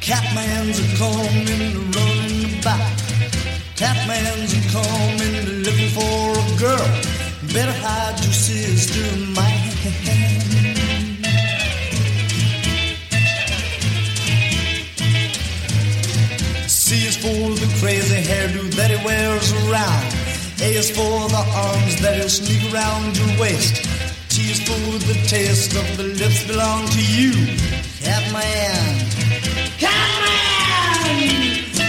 Catman's a coming, running about. Catman's a coming, looking for a girl. Better hide your sister, man. C is for the crazy hairdo that he wears around. A is for the arms that he'll sneak around your waist. T is for the taste of the lips belong to you. Catman. Catman!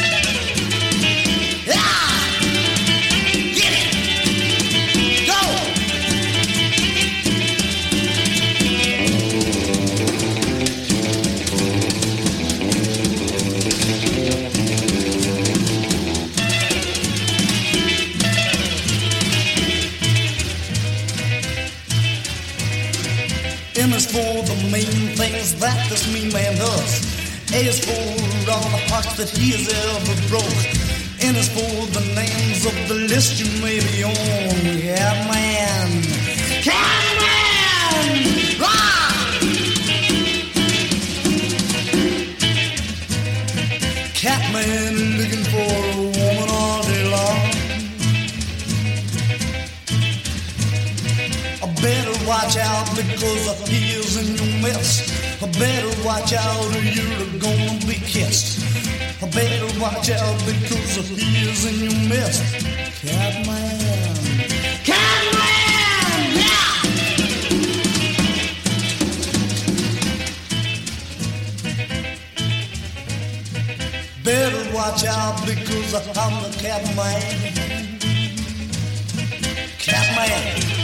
M is for the main things that this mean man does. A is for all the hearts that he has ever broke. N is for the names of the list you may be on. Catman. Catman! Rock! Catman looking for a woman all day long. Better watch out because he is in your mess. Better watch out or you're gonna be kissed. Better watch out because he is in your mess. Catman. Catman! Yeah! Better watch out because I'm the Catman. Catman.